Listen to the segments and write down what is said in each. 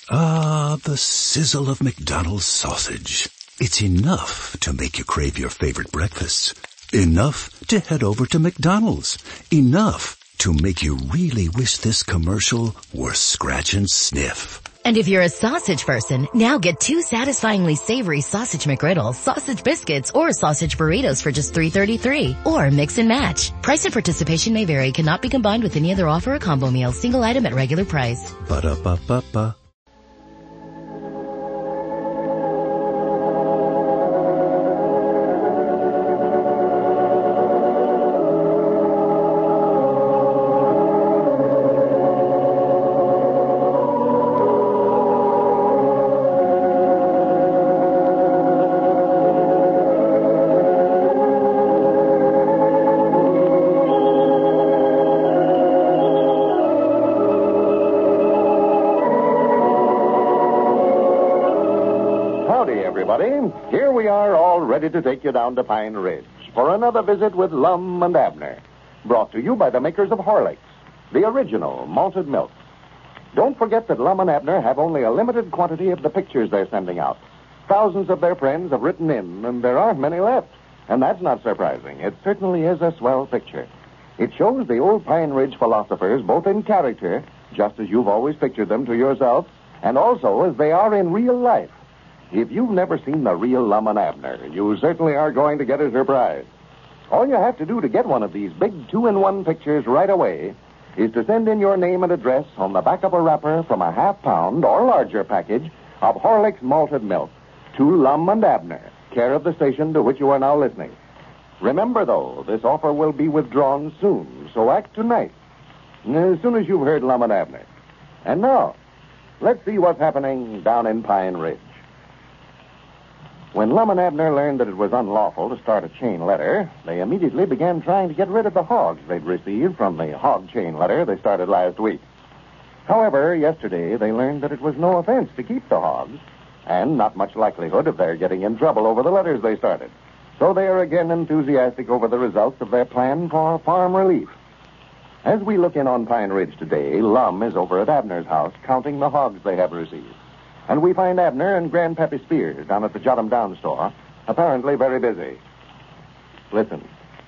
Ah, the sizzle of McDonald's sausage. It's enough to make you crave your favorite breakfasts. Enough to head over to McDonald's. Enough to make you really wish this commercial were scratch and sniff. And if you're a sausage person, now get 2 satisfyingly savory sausage McGriddles, sausage biscuits, or sausage burritos for just $3.33. Or mix and match. Price and participation may vary. Cannot be combined with any other offer or combo meal. Single item at regular price. Ba-da-ba-ba-ba. Here we are, all ready to take you down to Pine Ridge for another visit with Lum and Abner, brought to you by the makers of Horlicks, the original malted milk. Don't forget that Lum and Abner have only a limited quantity of the pictures they're sending out. Thousands of their friends have written in, and there aren't many left. And that's not surprising. It certainly is a swell picture. It shows the old Pine Ridge philosophers both in character, just as you've always pictured them to yourself, and also as they are in real life. If you've never seen the real Lum and Abner, you certainly are going to get a surprise. All you have to do to get one of these big 2-in-1 pictures right away is to send in your name and address on the back of a wrapper from a half-pound or larger package of Horlicks malted milk to Lum and Abner, care of the station to which you are now listening. Remember, though, this offer will be withdrawn soon, so act tonight, as soon as you've heard Lum and Abner. And now, let's see what's happening down in Pine Ridge. When Lum and Abner learned that it was unlawful to start a chain letter, they immediately began trying to get rid of the hogs they'd received from the hog chain letter they started last week. However, yesterday they learned that it was no offense to keep the hogs, and not much likelihood of their getting in trouble over the letters they started. So they are again enthusiastic over the results of their plan for farm relief. As we look in on Pine Ridge today, Lum is over at Abner's house counting the hogs they have received. And we find Abner and Grandpappy Spears down at the Jot 'em Down store, apparently very busy. Listen.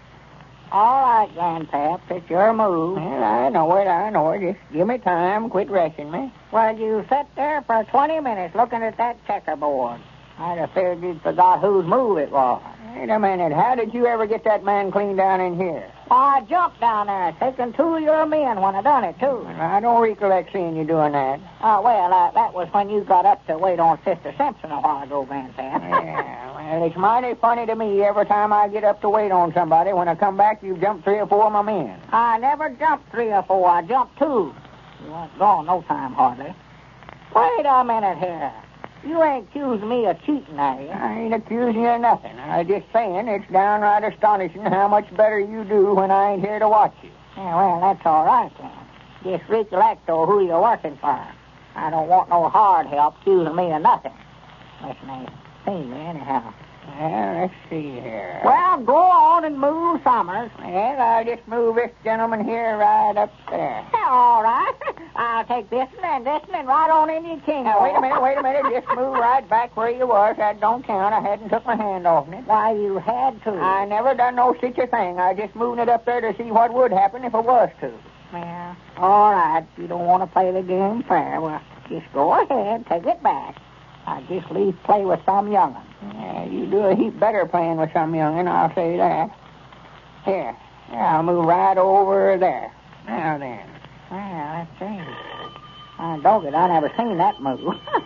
All right, Grandpap, it's your move. Well, I know it. Just give me time, quit rushing me. Well, you sat there for 20 minutes looking at that checkerboard. I'd have figured you'd forgot whose move it was. Wait a minute, how did you ever get that man clean down in here? Well, I jumped down there, taking 2 of your men when I done it, too. I don't recollect seeing you doing that. That was when you got up to wait on Sister Simpson a while ago, Grandpap. Yeah, well, it's mighty funny to me every time I get up to wait on somebody. When I come back, you jump 3 or 4 of my men. I never jumped 3 or 4. I jumped 2. You weren't gone no time, hardly. Wait a minute here. You ain't accusing me of cheating, are you? I ain't accusing you of nothing. I'm just saying it's downright astonishing how much better you do when I ain't here to watch you. Yeah, well, that's all right, then. Just recollect, though, who you're working for. I don't want no hard help accusing me of nothing. Listen, ain't seen me anyhow. Well, let's see here. Well, go on and move Summers. Well, I'll just move this gentleman here right up there. All right. I'll take this and right on into your king. Now, wait a minute. Just move right back where you was. That don't count. I hadn't took my hand off it. Why, you had to. I never done no such a thing. I just moved it up there to see what would happen if I was to. Well, all right. If you don't want to play the game fair, well, just go ahead. Take it back. I just leave play with some young'un. Yeah, you do a heap better playing with some young'un, I'll say that. Here, I'll move right over there. Now then. Well, let's see. Dogged, I never seen that move.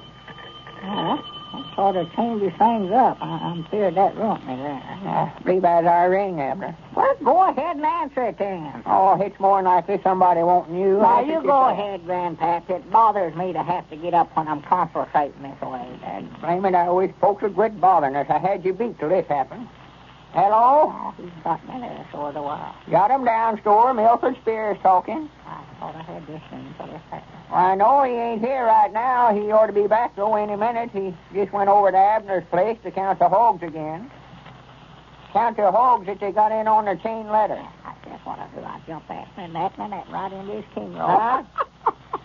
That sort of changes things up. I'm feared that ruined me there. I believe that's our ring, Abner. Well, go ahead and answer it then. Oh, it's more likely somebody wanting you. Now, you go ahead, Grandpap. It bothers me to have to get up when I'm concentrating this way. And blame it, I wish folks would quit bothering us. I had you beat till this happened. Hello? Oh, he's got me there for a while. Got him down, store. Milford Spears talking. I thought I had this thing for this happened. Well, I know he ain't here right now. He ought to be back, though, any minute. He just went over to Abner's place to count the hogs again. Count the hogs that they got in on their chain letter. That's what I do. I jump that and that right into his king roll. Huh?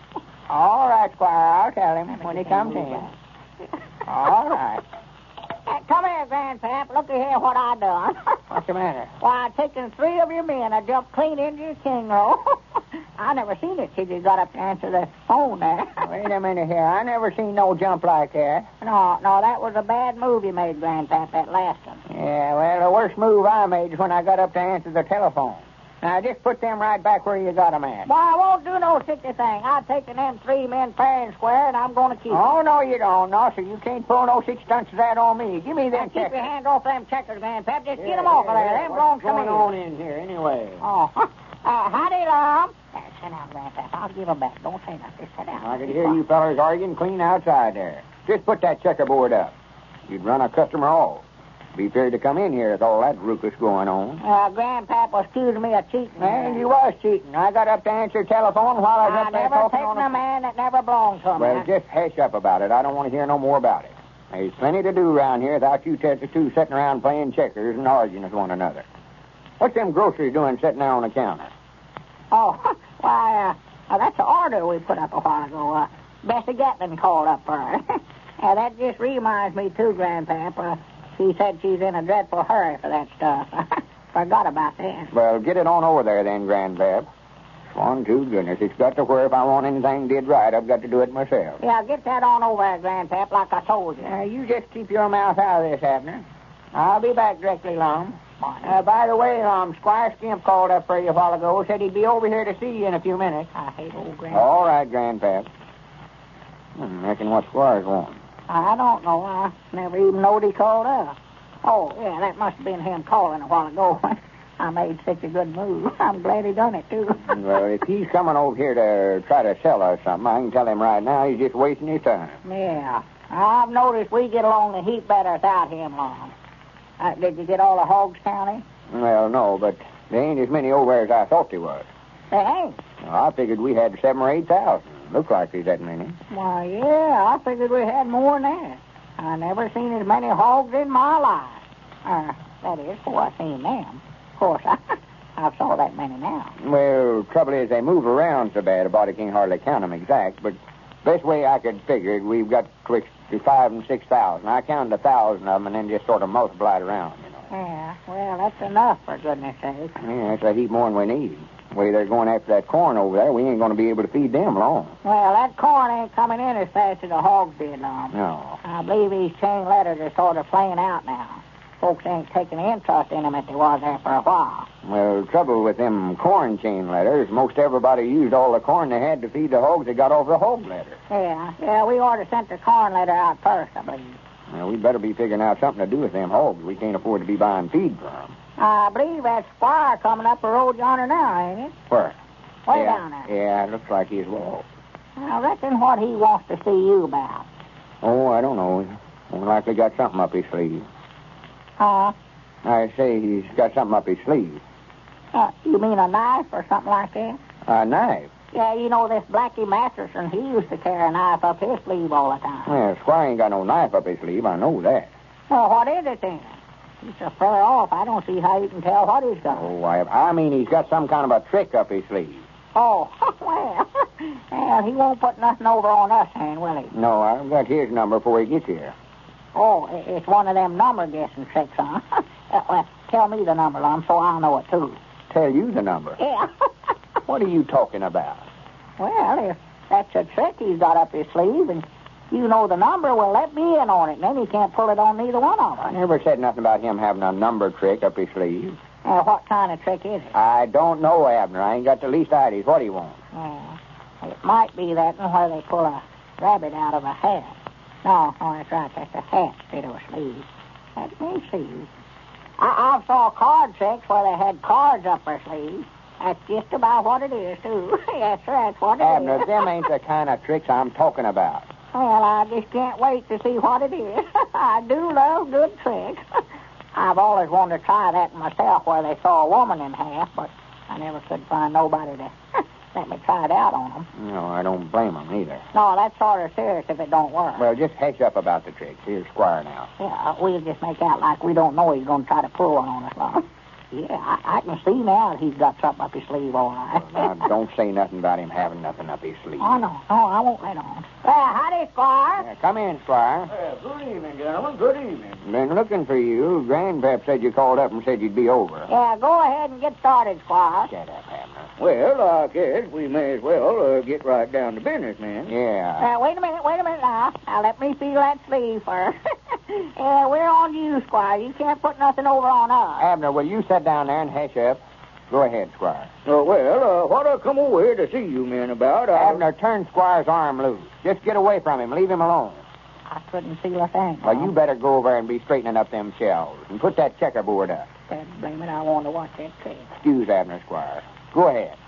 All right, Squire. I'll tell him when he comes in. All right. Come here, Grandpap. Look here what I done. What's the matter? Why, I taken 3 of your men. I jumped clean into your king roll. I never seen it till you got up to answer the phone there. Wait a minute here. I never seen no jump like that. No, that was a bad move you made, Grandpap, that last one. Yeah, well, the worst move I made is when I got up to answer the telephone. Now, just put them right back where you got them at. Why, I won't do no sicky thing. I've taken them 3 men fair and square, and I'm going to keep them. Oh, no, you don't. No, sir, you can't pull no such stunts as that on me. Give me them Keep checkers. your hand off them checkers, Grandpap. Just get them off of there. Them belong What's to me. going on in here, anyway? Oh, howdy, Lum. Sit down, Grandpap. I'll give them back. Don't say nothing. Sit down. I can hear you fellers arguing clean outside there. Just put that checkerboard up. You'd run a customer off. Be feared to come in here with all that ruckus going on. Grandpap was accusing me of cheating. And you was cheating. I got up to answer the telephone while I was I up there never talking taken on a man that never belonged to me. Well, just hush up about it. I don't want to hear no more about it. There's plenty to do around here without you two sitting around playing checkers and arguing with one another. What's them groceries doing sitting there on the counter? Oh, why, that's an order we put up a while ago. Bessie Gatlin called up for her. That just reminds me, too, Grandpap. She said she's in a dreadful hurry for that stuff. Forgot about that. Well, get it on over there then, Grandpap. Swan to goodness, it's got to where if I want anything did right, I've got to do it myself. Yeah, get that on over there, Grandpap, like I told you. You just keep your mouth out of this, Abner. I'll be back directly, Lum. By the way, Squire Skimp called up for you a while ago. Said he'd be over here to see you in a few minutes. I hate old Grandpap. All right, Grandpap. Reckon what Squire's wanting. I don't know. I never even knowed he called up. Oh, yeah, that must have been him calling a while ago. I made such a good move. I'm glad he done it, too. Well, if he's coming over here to try to sell us something, I can tell him right now he's just wasting his time. Yeah. I've noticed we get along a heap better without him, Lum. Did you get all the hogs counted? Well, no, but there ain't as many over there as I thought there was. There ain't. I figured we had 7,000 or 8,000. Looks like there's that many. Why, yeah, I figured we had more than that. I never seen as many hogs in my life. That is, before I seen them. Of course, I've saw that many now. Well, trouble is they move around so bad, a body can't hardly count them exact, but best way I could figure it, we've got twixt 5,000 and 6,000. I counted 1,000 of them and then just sort of multiplied around, you know. Yeah, well, that's enough, for goodness sake. Yeah, that's a heap more than we need. The way they're going after that corn over there, we ain't going to be able to feed them long. Well, that corn ain't coming in as fast as the hogs did, Lum. No. I believe these chain letters are sort of playing out now. Folks ain't taking interest in them as they was there for a while. Well, trouble with them corn chain letters, most everybody used all the corn they had to feed the hogs that got off the hog letter. Yeah, we ought to send the corn letter out first, I believe. Well, we better be figuring out something to do with them hogs. We can't afford to be buying feed from them. I believe that Squire coming up the road yonder now, ain't it? Where? Way down there. Yeah, it looks like he's well. I reckon what he wants to see you about. Oh, I don't know. More likely got something up his sleeve. Huh? I say he's got something up his sleeve. You mean a knife or something like that? A knife? Yeah, you know, this Blackie Masterson, he used to carry a knife up his sleeve all the time. Well, Squire ain't got no knife up his sleeve, I know that. Well, what is it then? He's so far off, I don't see how you can tell what he's got. Oh, I mean he's got some kind of a trick up his sleeve. Oh, well, he won't put nothing over on us, then, will he? No, I've got his number before he gets here. Oh, it's one of them number guessing tricks, huh? Well, tell me the number, Lum, so I'll know it, too. Tell you the number? Yeah. What are you talking about? Well, if that's a trick he's got up his sleeve, and you know the number, well, let me in on it, and then he can't pull it on neither one of us. I never said nothing about him having a number trick up his sleeve. What kind of trick is it? I don't know, Abner. I ain't got the least idea what he wants. It might be that one where they pull a rabbit out of a hat. No, that's right. That's a hat instead of a sleeve. Let me see. I saw card tricks where they had cards up their sleeves. That's just about what it is, too. Yes, sir, that's what it Abner, is. them ain't the kind of tricks I'm talking about. Well, I just can't wait to see what it is. I do love good tricks. I've always wanted to try that myself where they saw a woman in half, but I never could find nobody to let me try it out on them. No, I don't blame them either. No, that's sort of serious if it don't work. Well, just hush up about the tricks. Here's Squire now. Yeah, we'll just make out like we don't know he's going to try to pull one on us, Lum. Yeah, I can see now that he's got something up his sleeve, all right. Now, don't say nothing about him having nothing up his sleeve. Oh, no, I won't let on. Howdy, Squire. Yeah, come in, Squire. Good evening, gentlemen. Good evening. Been looking for you. Grandpap said you called up and said you'd be over. Yeah, go ahead and get started, Squire. Shut up, Abner. Well, I guess we may as well get right down to business, man. Yeah. Wait a minute now. Now, let me feel that sleeve first. We're on you, Squire. You can't put nothing over on us. Abner, will you sit down there and hush up? Go ahead, Squire. What I come over here to see you men about, Abner, turn Squire's arm loose. Just get away from him. Leave him alone. I couldn't feel a thing. Well, you better go over and be straightening up them shelves and put that checkerboard up. God blame it, I want to watch that trick. Excuse Abner, Squire. Go ahead.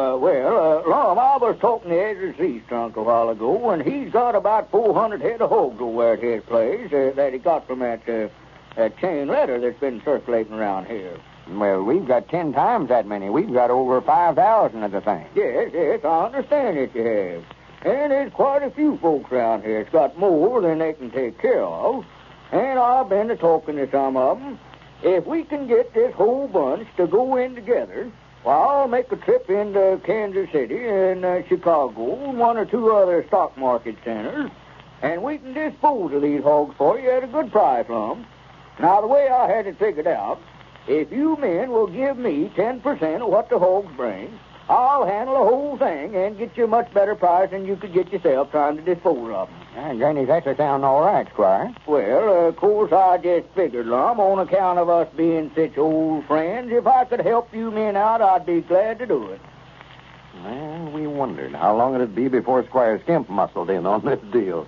Lum, I was talking to Ezra's East Trunk a while ago, and he's got about 400 head of hogs over at his place that he got from that chain letter that's been circulating around here. Well, we've got 10 times that many. We've got over 5,000 of the thing. Yes, I understand that you have. And there's quite a few folks around here that's got more than they can take care of. And I've been talking to some of them. If we can get this whole bunch to go in together, well, I'll make a trip into Kansas City and Chicago and one or two other stock market centers, and we can dispose of these hogs for you at a good price, Lum. Now, the way I had it figured out, if you men will give me 10% of what the hogs bring, I'll handle the whole thing and get you a much better price than you could get yourself trying to dispose of them. Granny, that sounds all right, Squire. Well, of course, I just figured, Lum, on account of us being such old friends, if I could help you men out, I'd be glad to do it. Well, we wondered how long it'd be before Squire Skimp muscled in on this deal.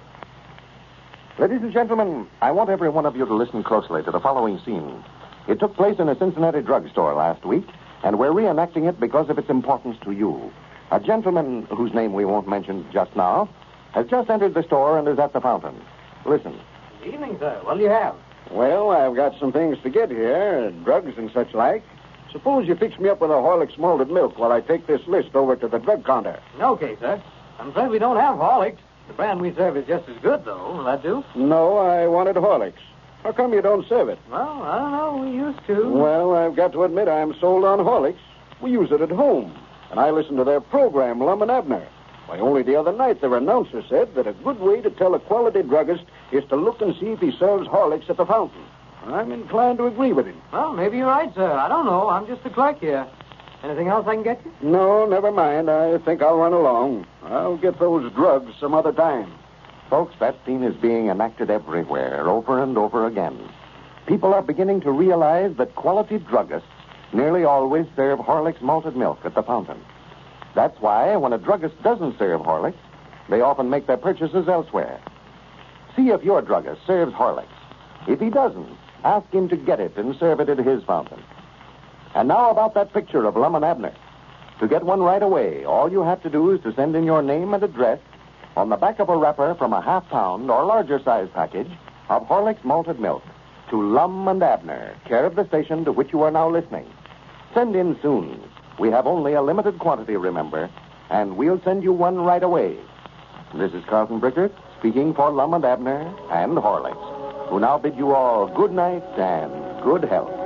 Ladies and gentlemen, I want every one of you to listen closely to the following scene. It took place in a Cincinnati drugstore last week, and we're reenacting it because of its importance to you. A gentleman, whose name we won't mention just now, has just entered the store and is at the fountain. Listen. Good evening, sir. What do you have? Well, I've got some things to get here, drugs and such like. Suppose you fix me up with a Horlicks malted milk while I take this list over to the drug counter. Okay, sir. I'm afraid we don't have Horlicks. The brand we serve is just as good, though. Will that do? No, I wanted Horlicks. How come you don't serve it? Well, I don't know. We used to. Well, I've got to admit I'm sold on Horlicks. We use it at home. And I listen to their program, Lum and Abner. Why, only the other night their announcer said that a good way to tell a quality druggist is to look and see if he serves Horlicks at the fountain. I'm inclined to agree with him. Well, maybe you're right, sir. I don't know. I'm just a clerk here. Anything else I can get you? No, never mind. I think I'll run along. I'll get those drugs some other time. Folks, that scene is being enacted everywhere, over and over again. People are beginning to realize that quality druggists nearly always serve Horlicks malted milk at the fountain. That's why, when a druggist doesn't serve Horlicks, they often make their purchases elsewhere. See if your druggist serves Horlicks. If he doesn't, ask him to get it and serve it at his fountain. And now about that picture of Lum and Abner. To get one right away, all you have to do is to send in your name and address on the back of a wrapper from a half-pound or larger size package of Horlicks malted milk to Lum and Abner, care of the station to which you are now listening. Send in soon. We have only a limited quantity, remember, and we'll send you one right away. This is Carlton Brickert speaking for Lum and Abner and Horlicks, who now bid you all good night and good health.